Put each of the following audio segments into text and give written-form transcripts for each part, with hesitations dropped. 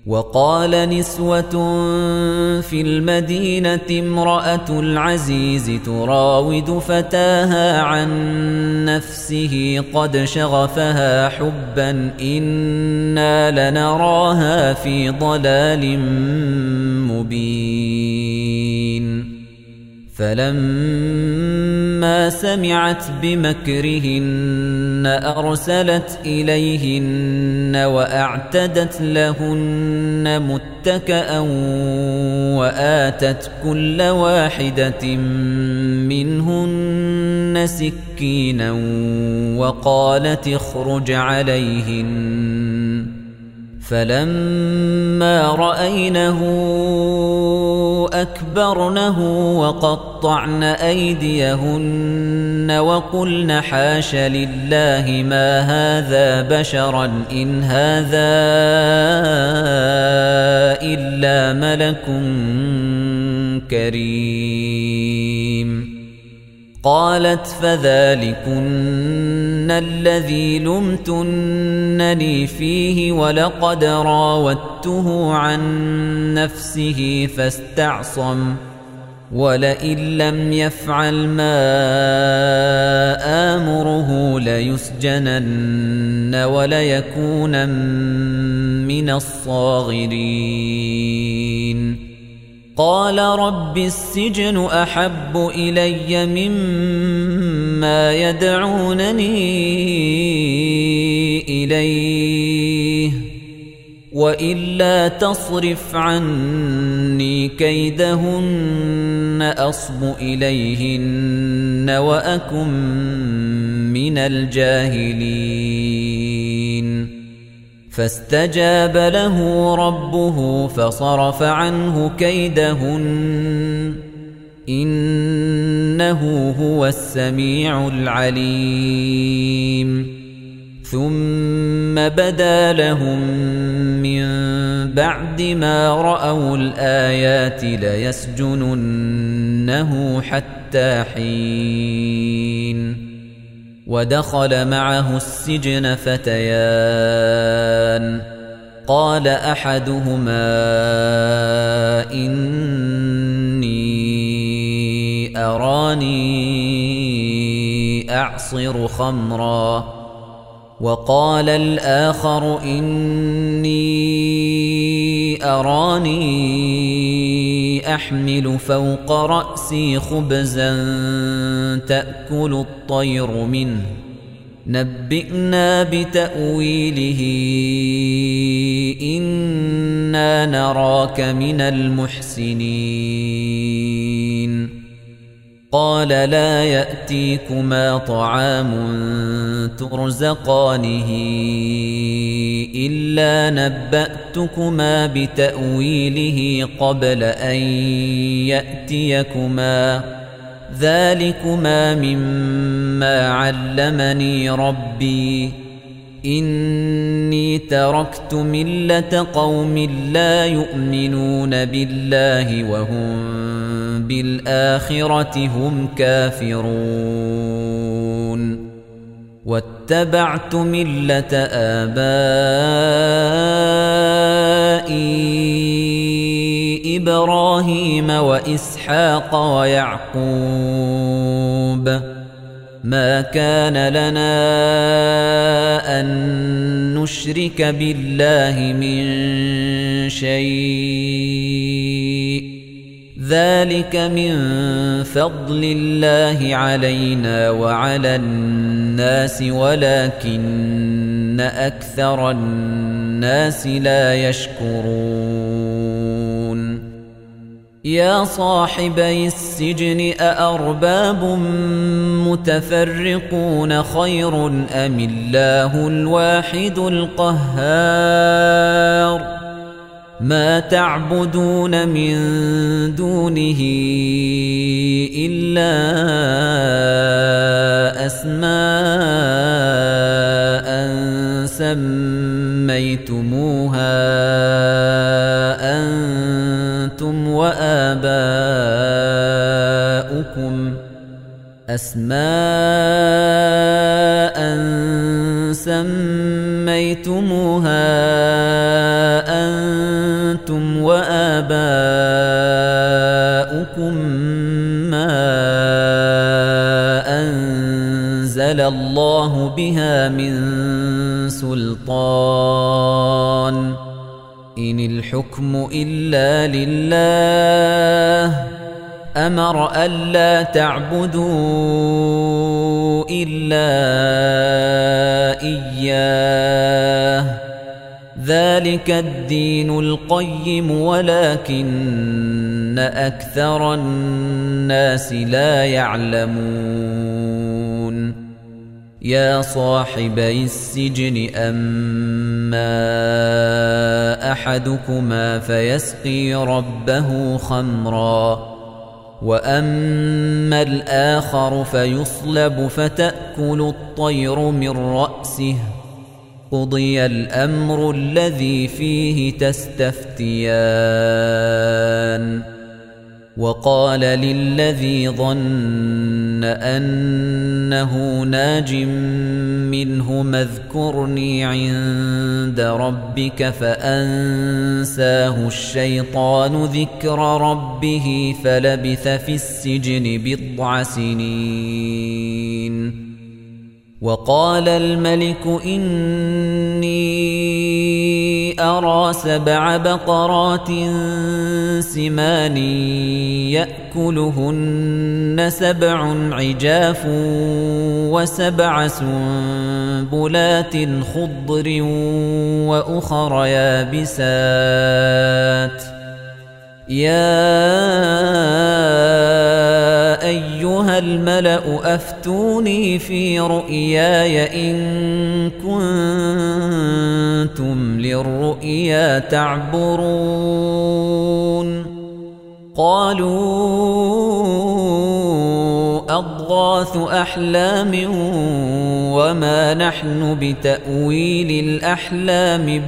وقال نسوة في المدينة امرأة العزيز تراود فتاها عن نفسه قد شغفها حبا إنا لنراها في ضلال مبين فلما سمعت بمكرهن أرسلت إليهن وأعتدت لهن متكأ وآتت كل واحدة منهن سكينا وقالت اخرج عليهن فلما رأينه أكبرنه وقطعن أيديهن وقلن حاش لله ما هذا بشرا إن هذا إلا ملك كريم قالت فذلكن الذي لمتنني فيه ولقد راودته عن نفسه فاستعصم ولئن لم يفعل ما آمره ليسجنن وليكونن من الصاغرين قال رب السجن أحب إلي مما يدعونني إليه وإلا تصرف عني كيدهن أصب إليهن وأكن من الجاهلين فاستجاب له ربه فصرف عنه كيدهن إنه هو السميع العليم ثم بدا لهم من بعد ما رأوا الآيات ليسجننه حتى حين ودخل معه السجن فتيان قال أحدهما إني أراني أعصر خمرا وقال الآخر إني أراني أحمل فوق رأسي خبزا تأكل الطير منه نبئنا بتأويله إنا نراك من المحسنين قال لا يأتيكما طعام ترزقانه إلا نبأتكما بتأويله قبل أن يأتيكما ذلكما مما علمني ربي إني تركت ملة قوم لا يؤمنون بالله وهم بالآخرة هم كافرون واتبعت ملة آبائي إبراهيم وإسحاق ويعقوب ما كان لنا أن نشرك بالله من شيء ذلك من فضل الله علينا وعلى الناس ولكن أكثر الناس لا يشكرون يا صاحبي السجن أأرباب متفرقون خير أم الله الواحد القهار ما تعبدون من دونه إلا أسماء سميتموها أنتم وآباؤكم سميتموها أنتم وآباؤكم ما أنزل الله بها من سلطان إن الحكم إلا لله أمر ألا تعبدوا إلا إياه ذلك الدين القيم ولكن أكثر الناس لا يعلمون يا صاحبي السجن أما أحدكما فيسقي ربه خمرا وأما الآخر فيصلب فتأكل الطير من رأسه قضي الأمر الذي فيه تستفتيان وقال للذي ظن أنه ناج منهما اذكرني عند ربك فأنساه الشيطان ذكر ربه فلبث في السجن 9 سنين وقال الملك إني أرى 7 بقرات سمان يأكلهن 7 عجاف و7 سنبلات خضر وأخر يابسات يا أيها الملأ أفتوني في رؤياي إن كنتم للرؤيا تعبرون قالوا أضغاث أحلام وما نحن بتأويل الأحلام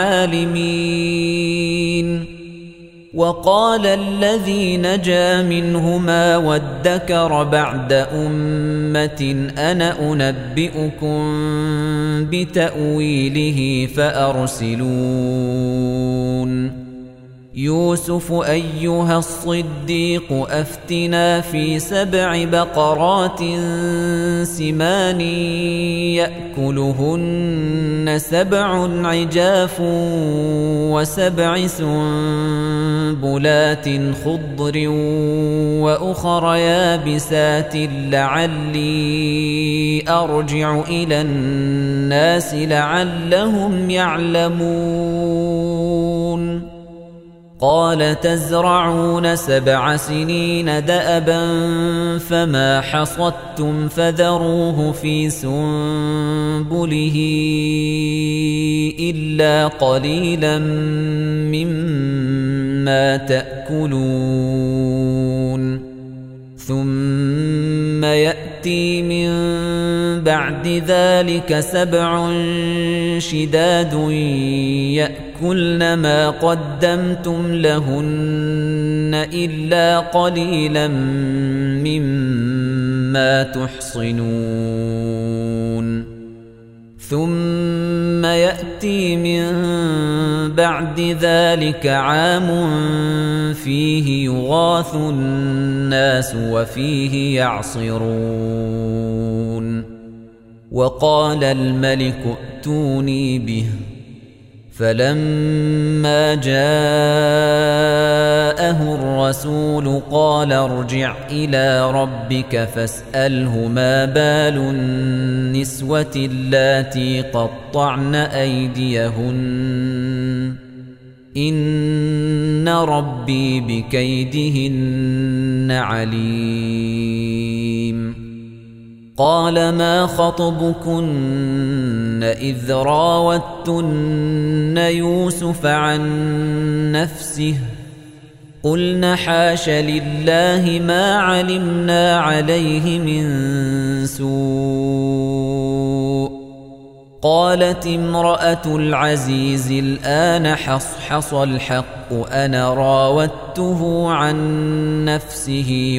بعالمين وقال الذي نجا منهما وادكر بعد أمة أنا أنبئكم بتأويله فأرسلون يوسف أيها الصديق أفتنا في 7 بقرات سمان يأكلهن 7 عجاف و7 سنبلات خضر وأخر يابسات لعلي أرجع إلى الناس لعلهم يعلمون قال تزرعون 7 سنين دأبا فما حصدتم فذروه في سنبله إلا قليلا مما تأكلون ثم يأتي من بعد ذلك 7 شداد يأكلن ما قدمتم لهن إلا قليلا مما تحصنون ثم يأتي من بعد ذلك عام فيه يغاث الناس وفيه يعصرون وقال الملك ائتوني به فلما جاءه الرسول قال ارجع إلى ربك فاسأله ما بال النسوة اللاتي قطعن أيديهن إن ربي بكيدهن عليم قال ما خطبكن إذ راوتن يوسف عن نفسه قلن حاش لله ما علمنا عليه من سوء قالت امرأة العزيز الآن حصحص الحق أنا راودته عن نفسه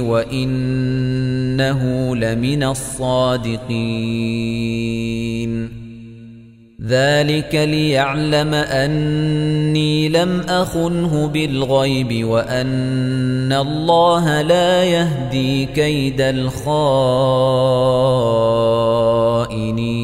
وإنه لمن الصادقين ذلك ليعلم أني لم أخنه بالغيب وأن الله لا يهدي كيد الخائنين.